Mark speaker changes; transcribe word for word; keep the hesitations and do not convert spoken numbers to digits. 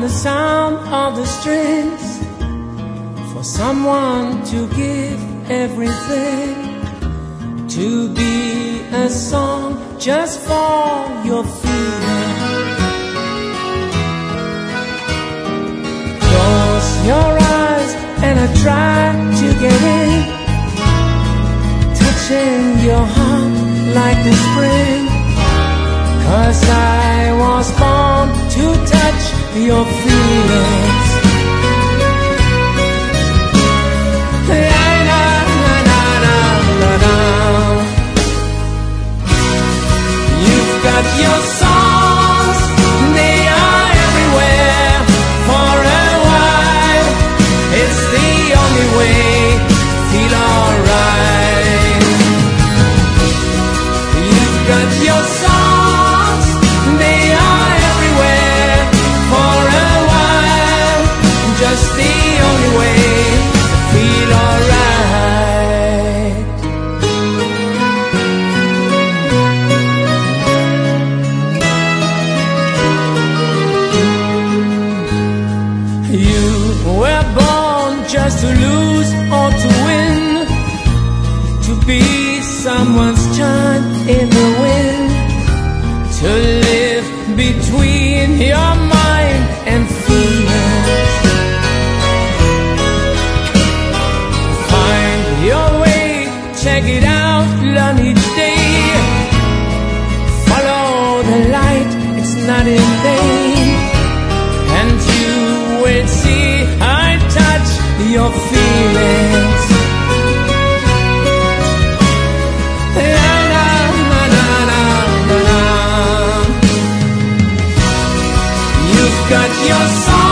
Speaker 1: the sound of the strings, for someone to give everything, to be a song just for your feeling. Close your eyes and I try to get in, touching your heart like the spring, 'cause I was born to touch your feelings. La, la, la, la, la, la, la. You've got your songs, they are everywhere. For a while, it's the only way to feel alright. You've got your songs, they are everywhere. For a while, just the only way to feel alright. You were born just to lose or to win, to be someone's chime in the wind, to live between your mind and feelings. Find your way, check it out, learn each day. Follow the light, it's not in vain, and you will see I touch your feelings. La, la, la, la, la, la, la. You've got your song.